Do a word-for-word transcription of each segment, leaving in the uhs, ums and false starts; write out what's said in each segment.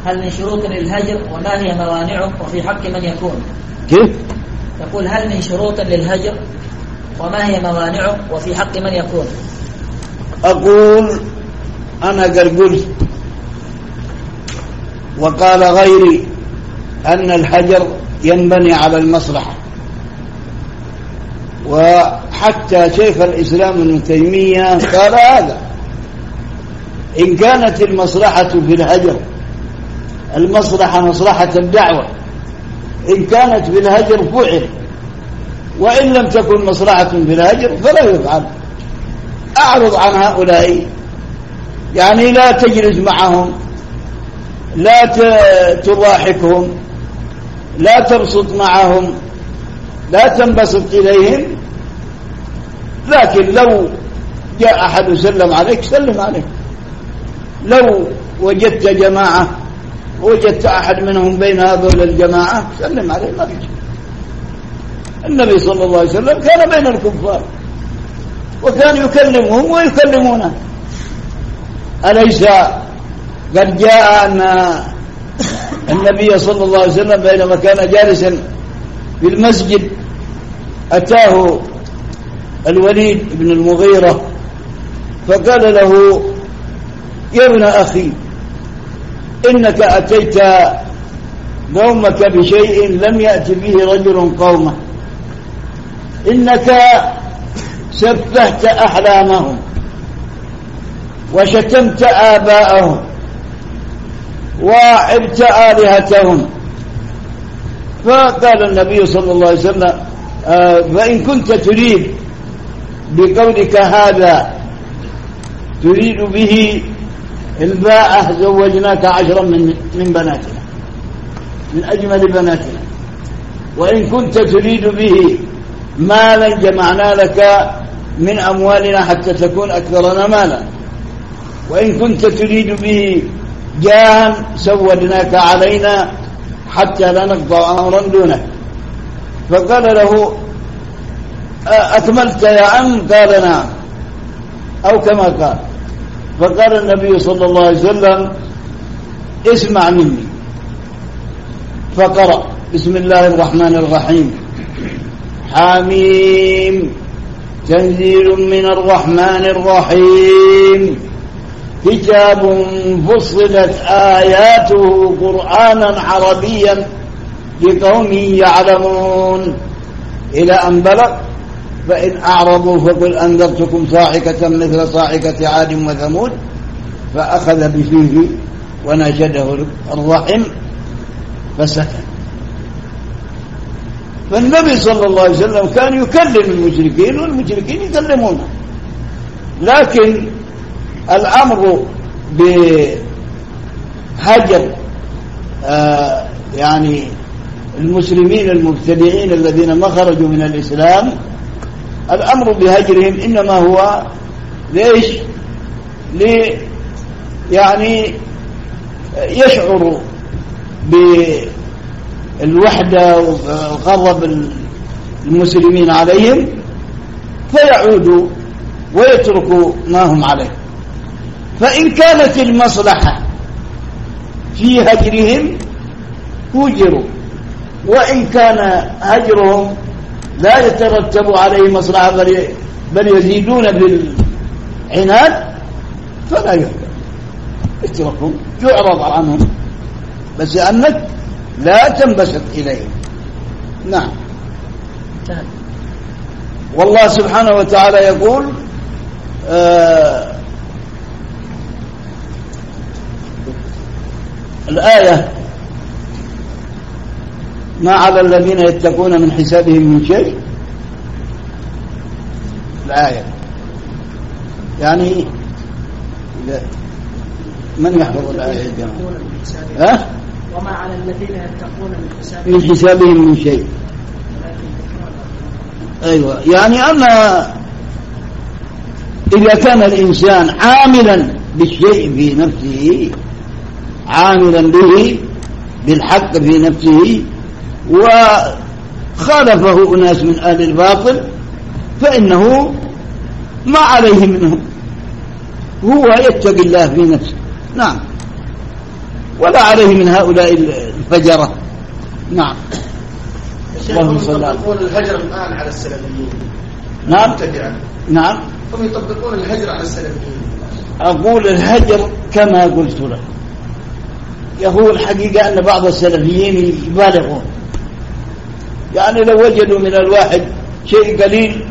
هل من شروط للهجر وما هي موانعه وفي حق من يكون؟ كيف؟ يقول هل من شروط للهجر وما هي موانعه وفي حق من يكون؟ أقول أنا قد قلت وقال غيري أن الهجر ينبني على المصلحة، وحتى شيخ الإسلام ابن تيمية قال هذا. إن كانت المصلحة في الهجر المصلحة مصلحة الدعوة، إن كانت في الهجر فعل، وإن لم تكن مصلحة في الهجر فلا يفعل. أعرض عن هؤلاء، يعني لا تجلس معهم، لا تضاحكهم، لا ترصد معهم، لا تنبسط إليهم. لكن لو جاء أحد وسلم عليك سلم عليه. لو وجدت جماعة وجدت أحد منهم بين هذول الجماعة سلم عليه، ما بيجي. النبي صلى الله عليه وسلم كان بين الكفار وكان يكلمهم ويكلمونه. أليس قد جاء أن النبي صلى الله عليه وسلم بينما كان جالسا في المسجد أتاه الوليد بن المغيرة فقال له: يا ابن أخي، إنك أتيت قومك بشيء لم يأتي به رجل قومه، إنك سفهت أحلامهم وشتمت آباءهم وعبت آلهتهم. فقال النبي صلى الله عليه وسلم: آه فإن كنت تريد بقولك هذا تريد به الباءة زوجناك عشرا من من بناتنا، من أجمل بناتنا. وإن كنت تريد به مالا جمعنا لك من أموالنا حتى تكون أكثرنا مالا. وإن كنت تريد به جاها سودناك علينا حتى لا نقضى أمرا دونه. فقال له: أكملت يا عم؟ قال: نعم، أو كما قال. فقال النبي صلى الله عليه وسلم: اسمع مني. فقرأ: بسم الله الرحمن الرحيم، حميم، تنزيل من الرحمن الرحيم، كتاب فصلت آياته قرآنا عربيا لقوم يعلمون، إلى أن بلغ: فإن أعرضوا فقل أنذرتكم صاعقة مثل صاعقة عاد وثمود. فأخذ بفيه ونشده الرحم فسكت. فالنبي صلى الله عليه وسلم كان يكلم المشركين والمشركين يكلمونه، لكن الأمر بهجر آه يعني المسلمين المبتدعين الذين ما خرجوا من الإسلام، الأمر بهجرهم إنما هو ليش؟ لي يعني يشعر بالوحدة وغضب المسلمين عليهم فيعودوا ويتركوا ما هم عليه. فإن كانت المصلحة في هجرهم هجروا، وإن كان هجرهم لا يترتب عليه مصلحة بل يزيدون بالعناد فلا يهجر، اتركهم، يعرض عنهم، بس أنك لا تنبسط إليهم. نعم. والله سبحانه وتعالى يقول: آه الآية: ما على الذين يتقون من حسابهم من شيء. الآية يعني من يحفظ الآية يا جماعة؟ ها؟ وما على الذين يتقون من حسابهم من حسابهم من شيء. أيوة، يعني أما إذا كان الإنسان عاملا بالشيء في نفسه، عاملا به بالحق في نفسه، وخالفه أناس من أهل الباطل، فإنه ما عليه منهم، هو يتقي الله في نفسه. نعم. ولا عليه من هؤلاء الفجرة. نعم. اللهم صل على يطبقون الهجر الآن على السلفيين. نعم نعم هم يطبقون الهجر على السلفيين. أقول الهجر كما قلت لك، هو الحقيقة أن بعض السلفيين يبالغون، يعني لو وجدوا من الواحد شيء قليل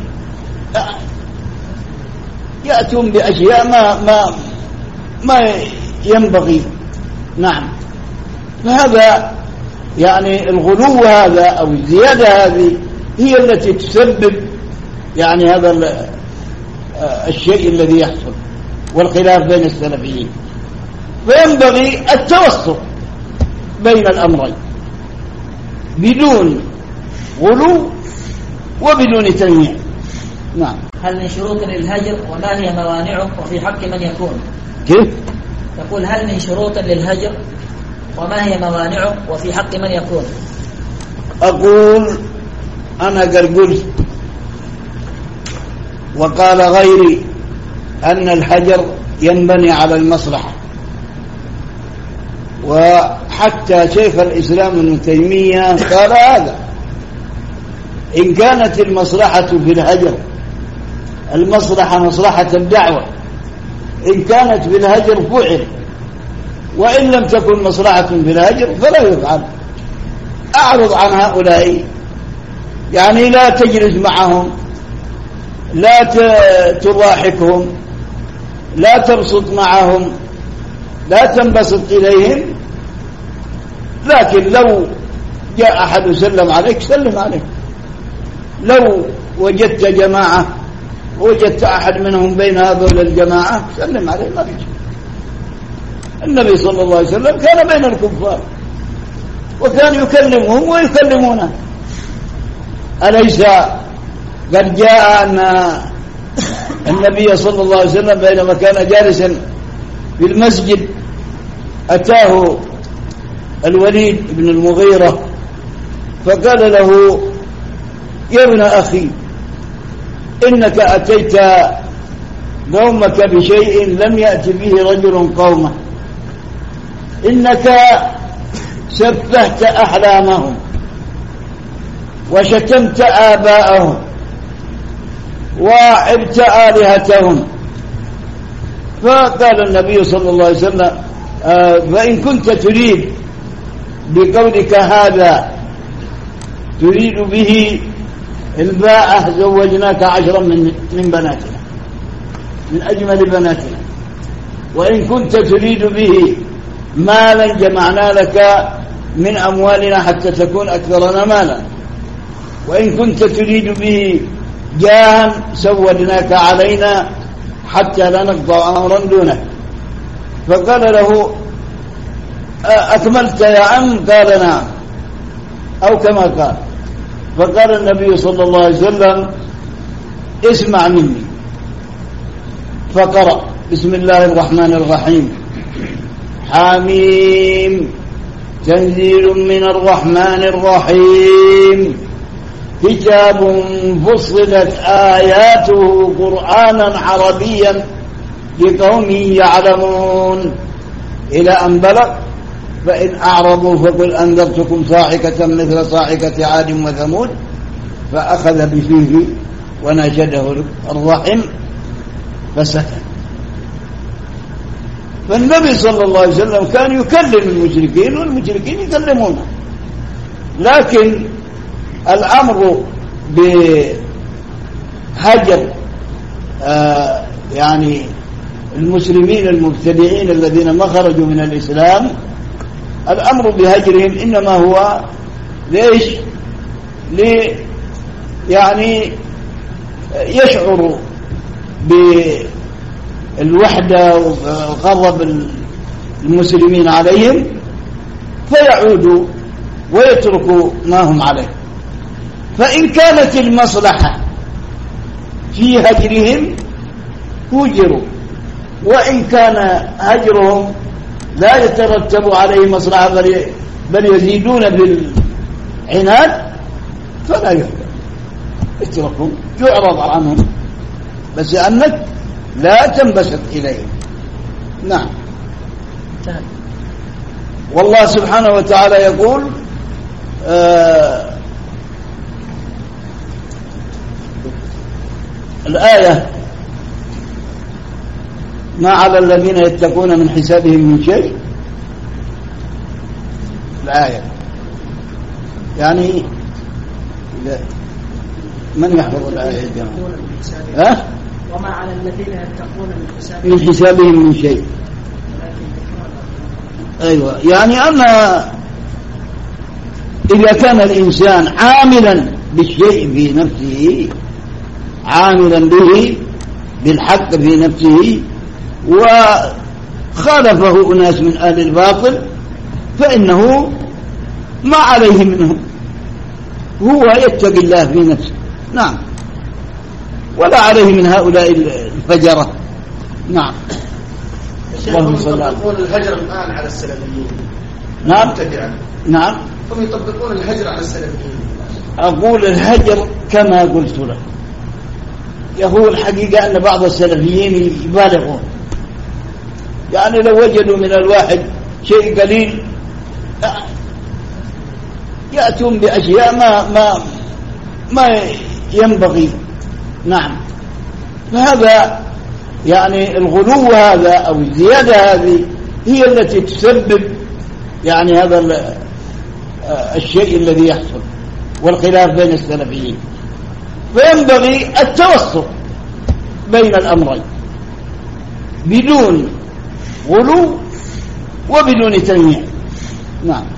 يأتون بأشياء ما ما ما ينبغي. نعم. فهذا يعني الغلو هذا أو الزيادة هذه هي التي تسبب يعني هذا الشيء الذي يحصل والخلاف بين السلفيين. فينبغي التوسط بين الأمرين بدون غلو وبدون تنميع. نعم. هل من شروط للهجر وما هي موانعه وفي حق من يكون؟ كيف؟ يقول هل من شروط للهجر وما هي موانعه وفي حق من يكون؟ أقول أنا قد قلت وقال غيري أن الهجر ينبني على المصلحة، وحتى شيخ الإسلام ابن تيمية قال هذا. إن كانت المصلحة في الهجر المصلحة مصلحة الدعوة، إن كانت في الهجر فعل، وإن لم تكن مصلحة في الهجر فلا يفعل. أعرض عن هؤلاء، يعني لا تجلس معهم، لا تضاحكهم، لا ترصد معهم، لا تنبسط إليهم. لكن لو جاء أحد وسلم عليك سلم عليك. لو وجدت جماعة وجدت أحد منهم بين هذول الجماعة سلم عليه، ما في شيء. النبي صلى الله عليه وسلم كان بين الكفار وكان يكلمهم ويكلمونه. أليس قد جاء أن النبي صلى الله عليه وسلم بينما كان جالسا في المسجد أتاه الوليد بن المغيرة فقال له: يا ابن أخي، إنك أتيت قومك بشيء لم يأتي به رجل قومه، إنك سفهت أحلامهم وشتمت آباءهم وعبت آلهتهم. فقال النبي صلى الله عليه وسلم: آه فإن كنت تريد بقولك هذا تريد به الباء زوجناك عشرا من من بناتنا، من أجمل بناتنا. وإن كنت تريد به مالا جمعنا لك من أموالنا حتى تكون أكثرنا مالا. وإن كنت تريد به جاها سودناك علينا حتى لا نقضى أمرا دونك. فقال له: أكملت يا عم؟ قال: نعم، أو كما قال. فقال النبي صلى الله عليه وسلم: اسمع مني. فقرأ: بسم الله الرحمن الرحيم، حميم، تنزيل من الرحمن الرحيم، كتاب فصلت آياته قرآنا عربيا لقوم يعلمون، إلى أن بلغ: فإن أعرضوا فقل أنذرتكم صاعقة مثل صاعقة عاد وثمود، فأخذ بفيه ونشده الرحم فسكت. فالنبي صلى الله عليه وسلم كان يكلم المشركين والمشركين يكلمونه، لكن الأمر بهجر آه يعني المسلمين المبتدعين الذين ما خرجوا من الإسلام، الأمر بهجرهم إنما هو ليش؟ لي يعني يشعروا بالوحدة وغضب المسلمين عليهم فيعودوا ويتركوا ما هم عليه. فإن كانت المصلحة في هجرهم هجروا، وإن كان هجرهم لا يترتب عليه مصلحة بل يزيدون بالعناد فلا يهجر، اتركوا، يعرض عنهم، بس أنك لا تنبسط إليهم. نعم. والله سبحانه وتعالى يقول آه الآية ما على الذين يتقون من حسابهم من شيء. الآية يعني من يحفظ الآية يا جماعة؟ ها؟ وما على الذين يتقون من حسابهم من حسابهم من شيء. أيوة، يعني أما إذا كان الإنسان عاملا بالشيء في نفسه، عاملا به بالحق في نفسه، وخالفه أناس من أهل الباطل، فإنه ما عليه منهم، هو يتقي الله في نفسه. نعم، ولا عليه من هؤلاء الفجرة. نعم. اللهم صل على يطبقون الهجر الآن على السلفيين. نعم متبعا. نعم، هم يطبقون الهجر على السلفيين. أقول الهجر كما قلت لك، هو الحقيقة أن بعض السلفيين يبالغون، يعني لو وجدوا من الواحد شيء قليل يأتون بأشياء ما ما ما ينبغي. نعم، فهذا يعني الغلو هذا أو الزيادة هذه هي التي تسبب يعني هذا الشيء الذي يحصل والخلاف بين السلفيين. فينبغي التوسط بين الأمرين بدون غلو وبدون تنميع. نعم.